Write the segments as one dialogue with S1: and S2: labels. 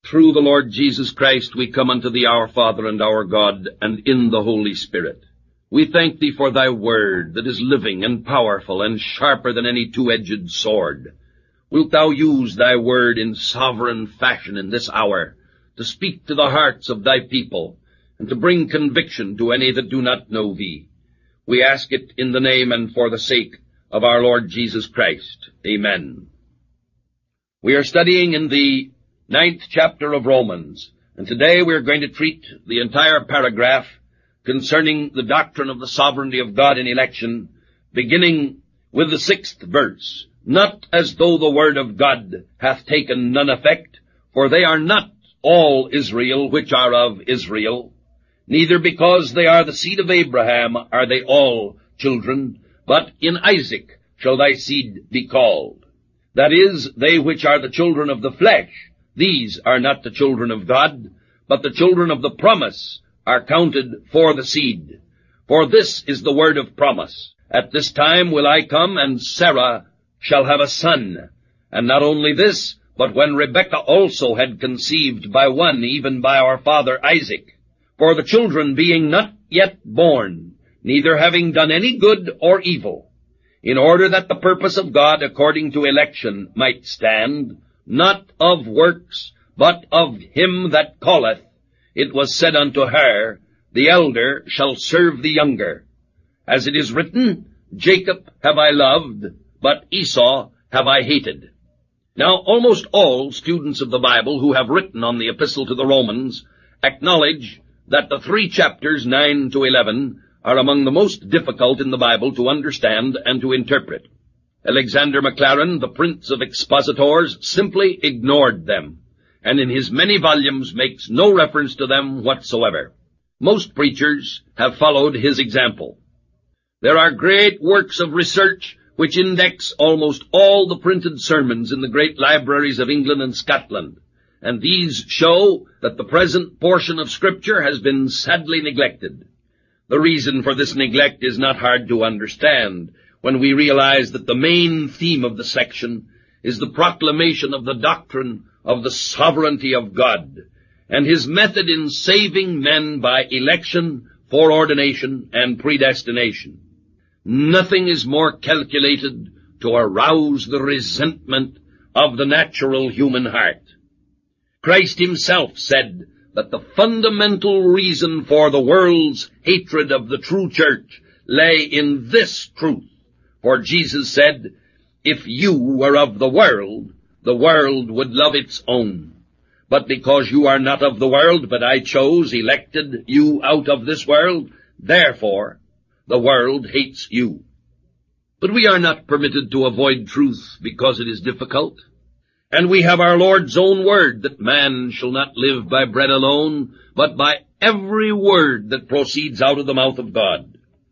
S1: Through the Lord Jesus Christ we come unto thee, our Father and our God, and in the Holy Spirit. We thank thee for thy word that is living and powerful and sharper than any two-edged sword. Wilt thou use thy word in sovereign fashion in this hour to speak to the hearts of thy people and to bring conviction to any that do not know thee. We ask it in the name and for the sake of our Lord Jesus Christ. Amen. We are studying in the 9th chapter of Romans, and today we are going to treat the entire paragraph concerning the doctrine of the sovereignty of God in election, beginning with the 6th verse. Not as though the word of God hath taken none effect, for they are not all Israel which are of Israel, neither because they are the seed of Abraham are they all children, but in Isaac shall thy seed be called. That is, they which are the children of the flesh, these are not the children of God, but the children of the promise are counted for the seed. For this is the word of promise. At this time will I come, and Sarah shall have a son. And not only this, but when Rebekah also had conceived by one, even by our father Isaac, for the children being not yet born, neither having done any good or evil, in order that the purpose of God according to election might stand, not of works, but of him that calleth, it was said unto her, the elder shall serve the younger. As it is written, Jacob have I loved, but Esau have I hated. Now, almost all students of the Bible who have written on the epistle to the Romans acknowledge that the 3 chapters, 9 to 11, are among the most difficult in the Bible to understand and to interpret. Alexander Maclaren, the prince of expositors, simply ignored them, and in his many volumes makes no reference to them whatsoever. Most preachers have followed his example. There are great works of research which index almost all the printed sermons in the great libraries of England and Scotland, and these show that the present portion of Scripture has been sadly neglected. The reason for this neglect is not hard to understand when we realize that the main theme of the section is the proclamation of the doctrine of the sovereignty of God and his method in saving men by election, foreordination, and predestination. Nothing is more calculated to arouse the resentment of the natural human heart. Christ himself said that the fundamental reason for the world's hatred of the true church lay in this truth. For Jesus said, if you were of the world would love its own. But because you are not of the world, but I chose, elected you out of this world, therefore the world hates you. But we are not permitted to avoid truth because it is difficult. And we have our Lord's own word that man shall not live by bread alone, but by every word that proceeds out of the mouth of God.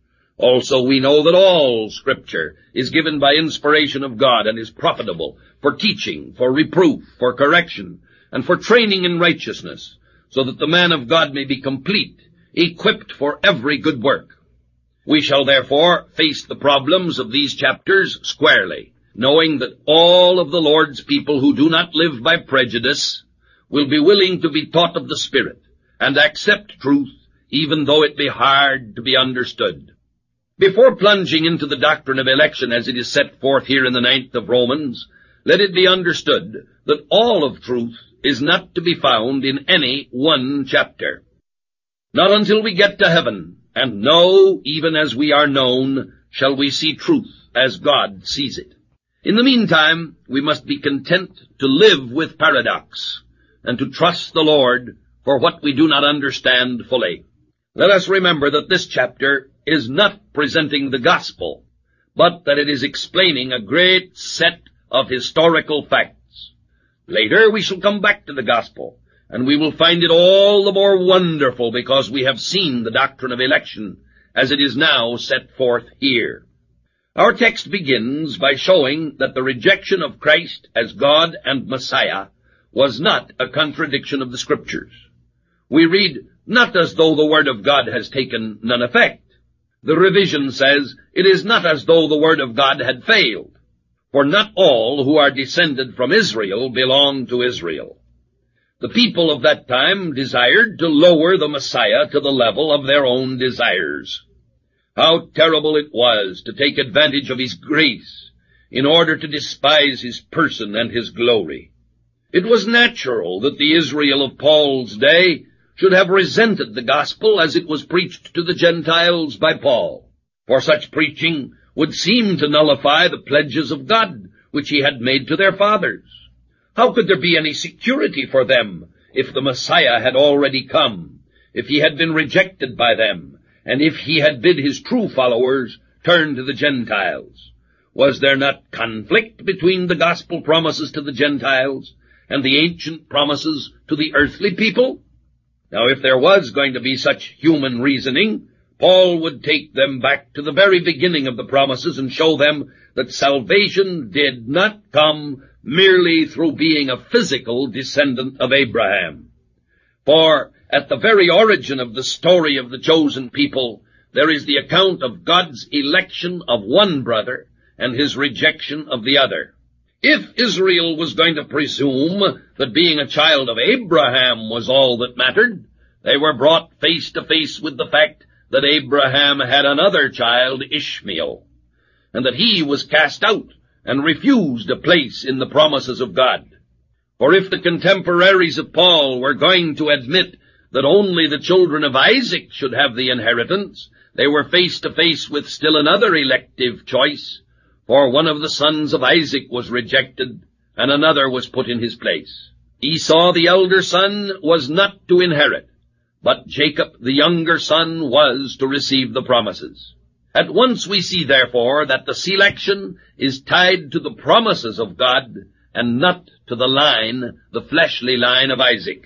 S1: Also we know that all Scripture is given by inspiration of God and is profitable for teaching, for reproof, for correction, and for training in righteousness, so that the man of God may be complete, equipped for every good work. We shall therefore face the problems of these chapters squarely, knowing that all of the Lord's people who do not live by prejudice will be willing to be taught of the Spirit and accept truth, even though it be hard to be understood. Before plunging into the doctrine of election as it is set forth here in the 9th of Romans, let it be understood that all of truth is not to be found in any one chapter. Not until we get to heaven and know even as we are known shall we see truth as God sees it. In the meantime, we must be content to live with paradox and to trust the Lord for what we do not understand fully. Let us remember that this chapter is not presenting the gospel, but that it is explaining a great set of historical facts. Later we shall come back to the gospel, and we will find it all the more wonderful because we have seen the doctrine of election as it is now set forth here. Our text begins by showing that the rejection of Christ as God and Messiah was not a contradiction of the Scriptures. We read, not as though the word of God has taken none effect. The revision says, it is not as though the word of God had failed, for not all who are descended from Israel belong to Israel. The people of that time desired to lower the Messiah to the level of their own desires. How terrible it was to take advantage of his grace in order to despise his person and his glory. It was natural that the Israel of Paul's day should have resented the gospel as it was preached to the Gentiles by Paul, for such preaching would seem to nullify the pledges of God which he had made to their fathers. How could there be any security for them if the Messiah had already come, if he had been rejected by them, and if he had bid his true followers turn to the Gentiles? Was there not conflict between the gospel promises to the Gentiles and the ancient promises to the earthly people? Now, if there was going to be such human reasoning, Paul would take them back to the very beginning of the promises and show them that salvation did not come merely through being a physical descendant of Abraham. For at the very origin of the story of the chosen people, there is the account of God's election of one brother and his rejection of the other. If Israel was going to presume that being a child of Abraham was all that mattered, they were brought face to face with the fact that Abraham had another child, Ishmael, and that he was cast out and refused a place in the promises of God. For if the contemporaries of Paul were going to admit that only the children of Isaac should have the inheritance, they were face to face with still another elective choice, for one of the sons of Isaac was rejected, and another was put in his place. Esau, the elder son, was not to inherit, but Jacob, the younger son, was to receive the promises. At once we see, therefore, that the selection is tied to the promises of God and not to the fleshly line of Isaac.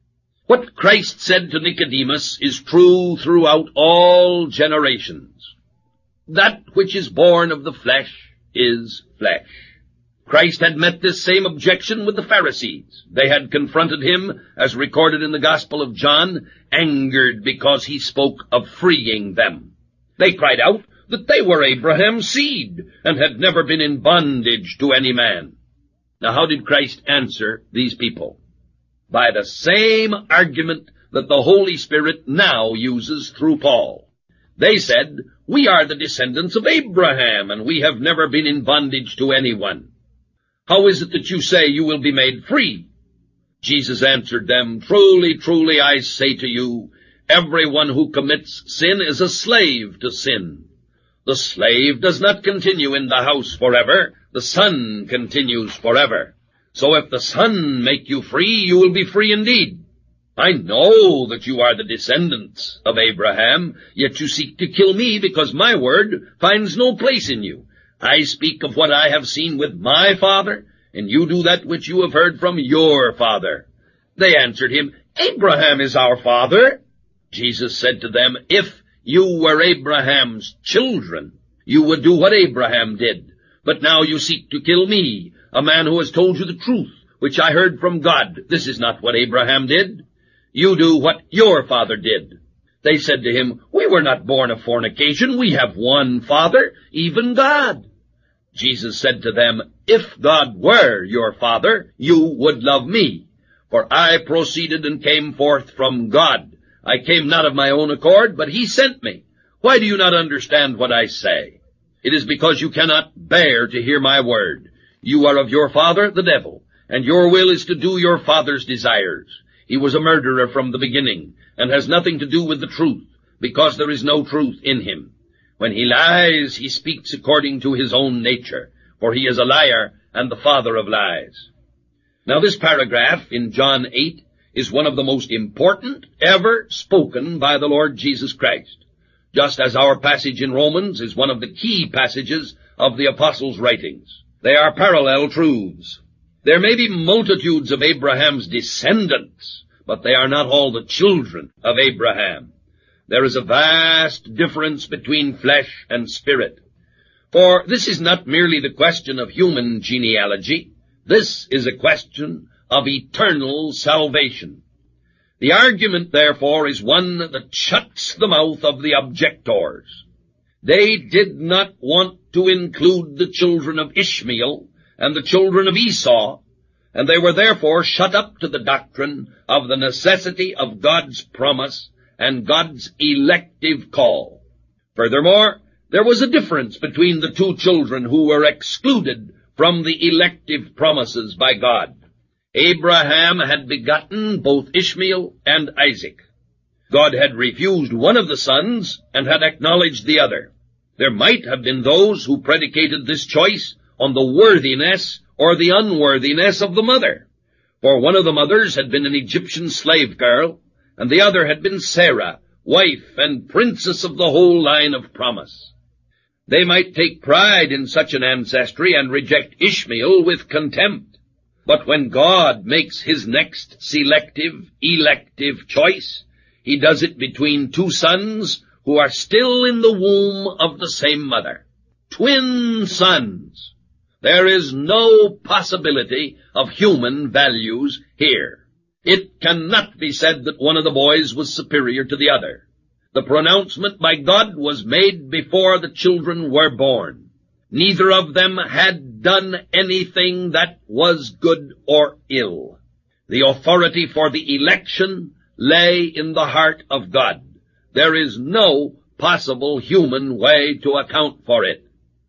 S1: What Christ said to Nicodemus is true throughout all generations. That which is born of the flesh is flesh. Christ had met this same objection with the Pharisees. They had confronted him, as recorded in the Gospel of John, angered because he spoke of freeing them. They cried out that they were Abraham's seed and had never been in bondage to any man. Now, how did Christ answer these people? By the same argument that the Holy Spirit now uses through Paul. They said, "We are the descendants of Abraham, and we have never been in bondage to anyone. How is it that you say you will be made free?" Jesus answered them, "Truly, truly, I say to you, everyone who commits sin is a slave to sin. The slave does not continue in the house forever. The Son continues forever. So if the Son make you free, you will be free indeed. I know that you are the descendants of Abraham, yet you seek to kill me because my word finds no place in you. I speak of what I have seen with my father, and you do that which you have heard from your father." They answered him, "Abraham is our father." Jesus said to them, "If you were Abraham's children, you would do what Abraham did. But now you seek to kill me, a man who has told you the truth, which I heard from God. This is not what Abraham did. You do what your father did." They said to him, "We were not born of fornication. We have one Father, even God." Jesus said to them, "If God were your Father, you would love me, for I proceeded and came forth from God. I came not of my own accord, but he sent me. Why do you not understand what I say? It is because you cannot bear to hear my word. You are of your father, the devil, and your will is to do your father's desires. He was a murderer from the beginning, and has nothing to do with the truth, because there is no truth in him. When he lies, he speaks according to his own nature, for he is a liar and the father of lies." Now this paragraph in John 8 is one of the most important ever spoken by the Lord Jesus Christ, just as our passage in Romans is one of the key passages of the Apostles' writings. They are parallel truths. There may be multitudes of Abraham's descendants, but they are not all the children of Abraham. There is a vast difference between flesh and spirit. For this is not merely the question of human genealogy. This is a question of eternal salvation. The argument, therefore, is one that shuts the mouth of the objectors. They did not want to include the children of Ishmael and the children of Esau, and they were therefore shut up to the doctrine of the necessity of God's promise and God's elective call. Furthermore, there was a difference between the two children who were excluded from the elective promises by God. Abraham had begotten both Ishmael and Isaac. God had refused one of the sons and had acknowledged the other. There might have been those who predicated this choice on the worthiness or the unworthiness of the mother. For one of the mothers had been an Egyptian slave girl, and the other had been Sarah, wife and princess of the whole line of promise. They might take pride in such an ancestry and reject Ishmael with contempt. But when God makes his next selective, elective choice, he does it between two sons who are still in the womb of the same mother. Twin sons. There is no possibility of human values here. It cannot be said that one of the boys was superior to the other. The pronouncement by God was made before the children were born. Neither of them had done anything that was good or ill. The authority for the election lay in the heart of God. There is no possible human way to account for it.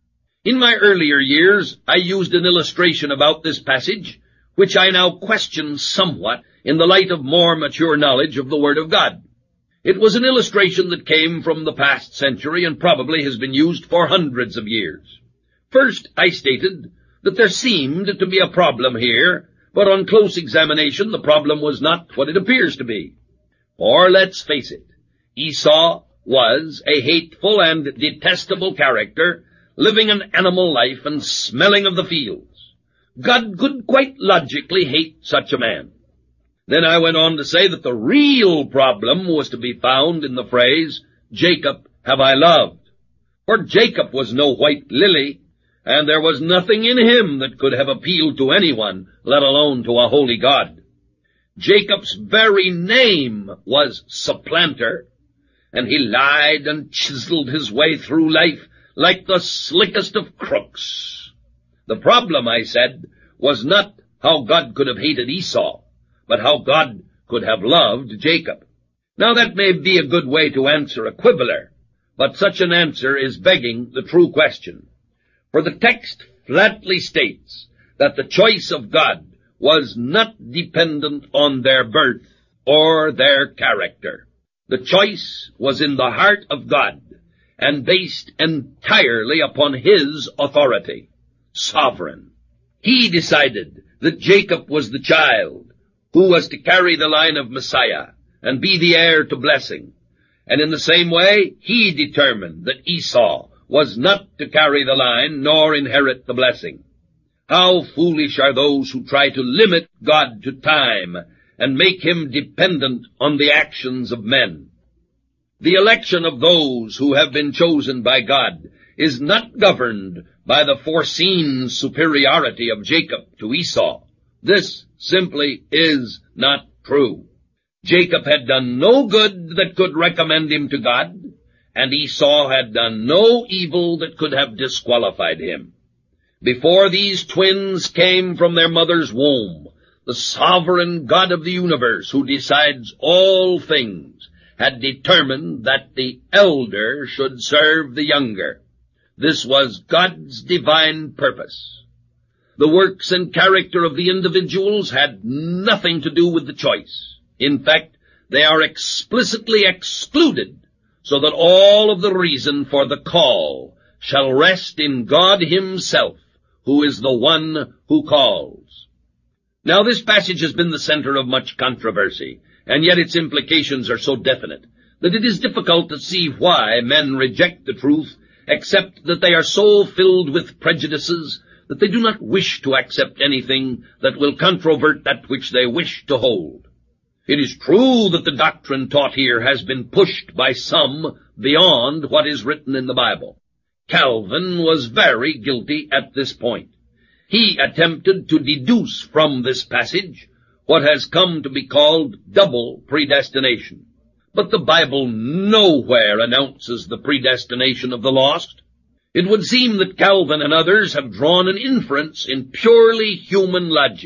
S1: In my earlier years, I used an illustration about this passage, which I now question somewhat in the light of more mature knowledge of the Word of God. It was an illustration that came from the past century and probably has been used for hundreds of years. First, I stated that there seemed to be a problem here, but on close examination the problem was not what it appears to be. For let's face it, Esau was a hateful and detestable character, living an animal life and smelling of the fields. God could quite logically hate such a man. Then I went on to say that the real problem was to be found in the phrase, Jacob have I loved. For Jacob was no white lily, and there was nothing in him that could have appealed to anyone, let alone to a holy God. Jacob's very name was supplanter, and he lied and chiseled his way through life like the slickest of crooks. The problem, I said, was not how God could have hated Esau, but how God could have loved Jacob. Now that may be a good way to answer a quibbler, but such an answer is begging the true question. For the text flatly states that the choice of God was not dependent on their birth or their character. The choice was in the heart of God and based entirely upon his authority, sovereign. He decided that Jacob was the child who was to carry the line of Messiah and be the heir to blessing. And in the same way, he determined that Esau was not to carry the line nor inherit the blessing. How foolish are those who try to limit God to time and make him dependent on the actions of men. The election of those who have been chosen by God is not governed by the foreseen superiority of Jacob to Esau. This simply is not true. Jacob had done no good that could recommend him to God, and Esau had done no evil that could have disqualified him. Before these twins came from their mother's womb, the sovereign God of the universe, who decides all things, had determined that the elder should serve the younger. This was God's divine purpose. The works and character of the individuals had nothing to do with the choice. In fact, they are explicitly excluded, so that all of the reason for the call shall rest in God himself, who is the one who calls. Now this passage has been the center of much controversy, and yet its implications are so definite that it is difficult to see why men reject the truth, except that they are so filled with prejudices that they do not wish to accept anything that will controvert that which they wish to hold. It is true that the doctrine taught here has been pushed by some beyond what is written in the Bible. Calvin was very guilty at this point. He attempted to deduce from this passage what has come to be called double predestination. But the Bible nowhere announces the predestination of the lost. It would seem that Calvin and others have drawn an inference in purely human logic,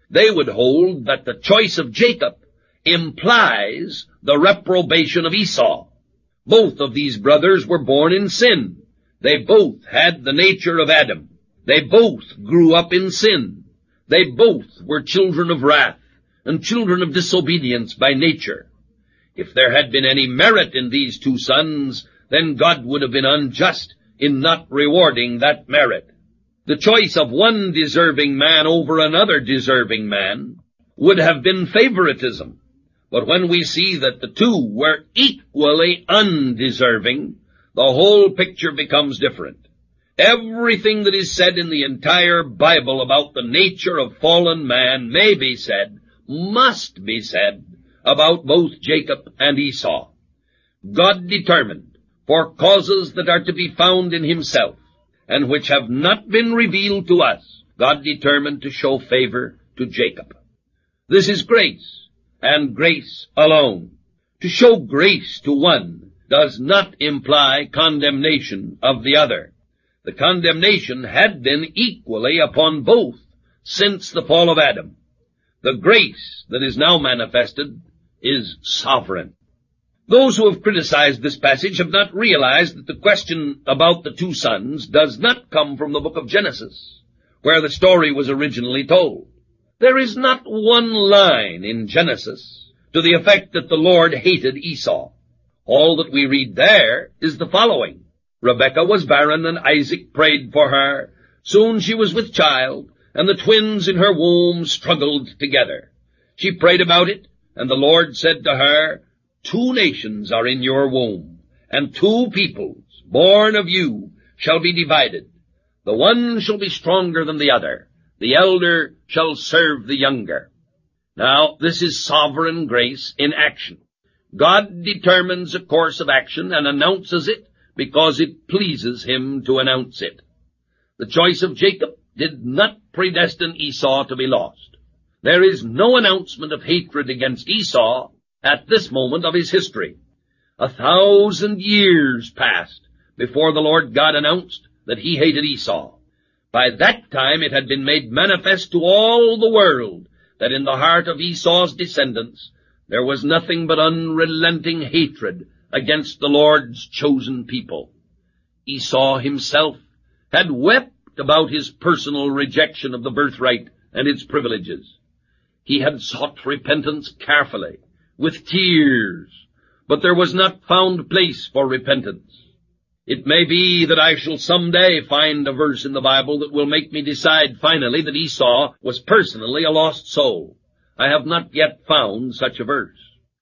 S1: They would hold that the choice of Jacob implies the reprobation of Esau. Both of these brothers were born in sin. They both had the nature of Adam. They both grew up in sin. They both were children of wrath and children of disobedience by nature. If there had been any merit in these two sons, then God would have been unjust in not rewarding that merit. The choice of one deserving man over another deserving man would have been favoritism. But when we see that the two were equally undeserving, the whole picture becomes different. Everything that is said in the entire Bible about the nature of fallen man may be said, must be said, about both Jacob and Esau. God determined, for causes that are to be found in himself, and which have not been revealed to us, God determined to show favor to Jacob. This is grace, and grace alone. To show grace to one does not imply condemnation of the other. The condemnation had been equally upon both since the fall of Adam. The grace that is now manifested is sovereign. Those who have criticized this passage have not realized that the question about the two sons does not come from the book of Genesis, where the story was originally told. There is not one line in Genesis to the effect that the Lord hated Esau. All that we read there is the following. Rebekah was barren, and Isaac prayed for her. Soon she was with child, and the twins in her womb struggled together. She prayed about it, and the Lord said to her, 2 nations are in your womb, and 2 peoples, born of you, shall be divided. The one shall be stronger than the other. The elder shall serve the younger. Now, this is sovereign grace in action. God determines a course of action and announces it because it pleases him to announce it. The choice of Jacob did not predestine Esau to be lost. There is no announcement of hatred against Esau at this moment of his history. 1,000 years passed before the Lord God announced that he hated Esau. By that time it had been made manifest to all the world that in the heart of Esau's descendants there was nothing but unrelenting hatred against the Lord's chosen people. Esau himself had wept about his personal rejection of the birthright and its privileges. He had sought repentance carefully, with tears, but there was not found place for repentance. It may be that I shall someday find a verse in the Bible that will make me decide finally that Esau was personally a lost soul. I have not yet found such a verse.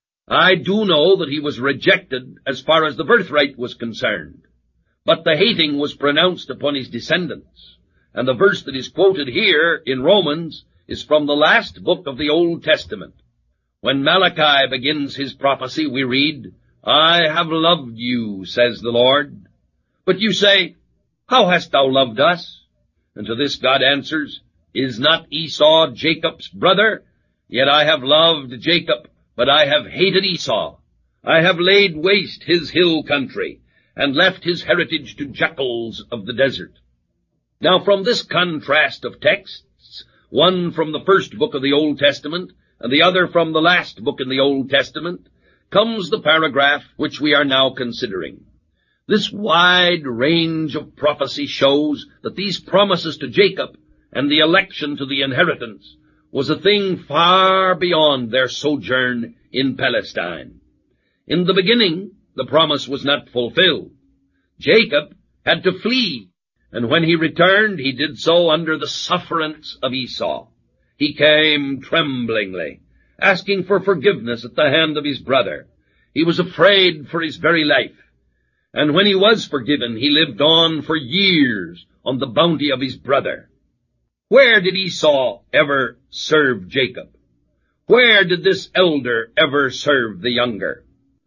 S1: I do know that he was rejected as far as the birthright was concerned, but the hating was pronounced upon his descendants, and the verse that is quoted here in Romans is from the last book of the Old Testament. When Malachi begins his prophecy, we read, I have loved you, says the Lord. But you say, how hast thou loved us? And to this God answers, is not Esau Jacob's brother? Yet I have loved Jacob, but I have hated Esau. I have laid waste his hill country, and left his heritage to jackals of the desert. Now from this contrast of texts, one from the first book of the Old Testament, and the other from the last book in the Old Testament, comes the paragraph which we are now considering. This wide range of prophecy shows that these promises to Jacob and the election to the inheritance was a thing far beyond their sojourn in Palestine. In the beginning, the promise was not fulfilled. Jacob had to flee, and when he returned, he did so under the sufferance of Esau. He came tremblingly, asking for forgiveness at the hand of his brother. He was afraid for his very life. And when he was forgiven, he lived on for years on the bounty of his brother. Where did Esau ever serve Jacob? Where did this elder ever serve the younger?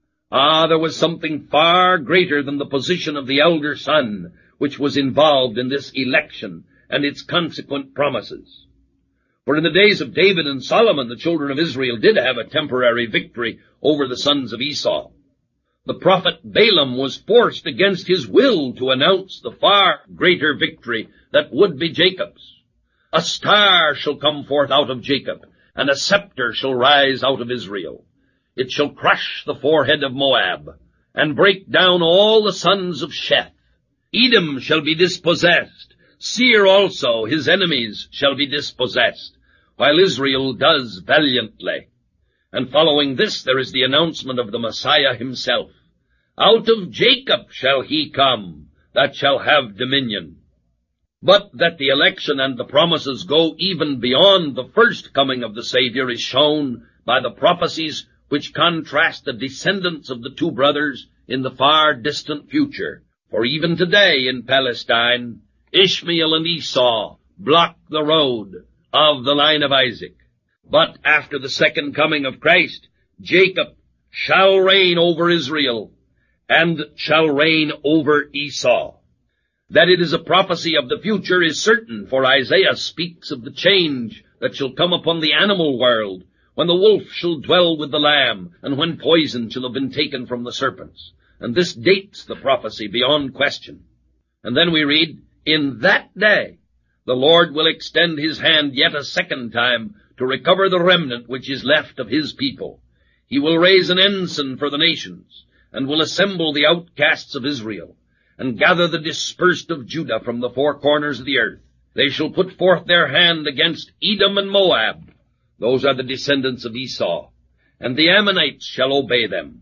S1: There was something far greater than the position of the elder son which was involved in this election and its consequent promises. For in the days of David and Solomon, the children of Israel did have a temporary victory over the sons of Esau. The prophet Balaam was forced against his will to announce the far greater victory that would be Jacob's. A star shall come forth out of Jacob, and a scepter shall rise out of Israel. It shall crush the forehead of Moab, and break down all the sons of Sheth. Edom shall be dispossessed. Seir also, his enemies, shall be dispossessed, while Israel does valiantly. And following this there is the announcement of the Messiah himself. Out of Jacob shall he come, that shall have dominion. But that the election and the promises go even beyond the first coming of the Savior is shown by the prophecies which contrast the descendants of the two brothers in the far distant future. For even today in Palestine, Ishmael and Esau block the road of the line of Isaac. But after the second coming of Christ, Jacob shall reign over Israel and shall reign over Esau. That it is a prophecy of the future is certain, for Isaiah speaks of the change that shall come upon the animal world, when the wolf shall dwell with the lamb, and when poison shall have been taken from the serpents. And this dates the prophecy beyond question. And then we read, in that day the Lord will extend his hand yet a second time to recover the remnant which is left of his people. He will raise an ensign for the nations, and will assemble the outcasts of Israel, and gather the dispersed of Judah from the four corners of the earth. They shall put forth their hand against Edom and Moab. Those are the descendants of Esau. And the Ammonites shall obey them.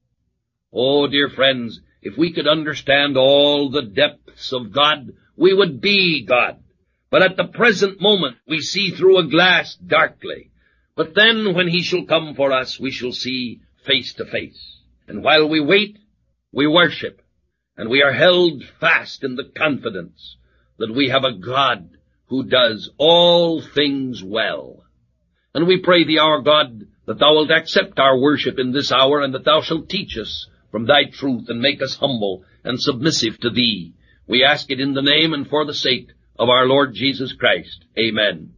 S1: Oh, dear friends, if we could understand all the depths of God, we would be God. But at the present moment we see through a glass darkly. But then when he shall come for us, we shall see face to face. And while we wait, we worship. And we are held fast in the confidence that we have a God who does all things well. And we pray thee, our God, that thou wilt accept our worship in this hour, and that thou shalt teach us from thy truth, and make us humble and submissive to thee. We ask it in the name and for the sake of our Lord Jesus Christ. Amen.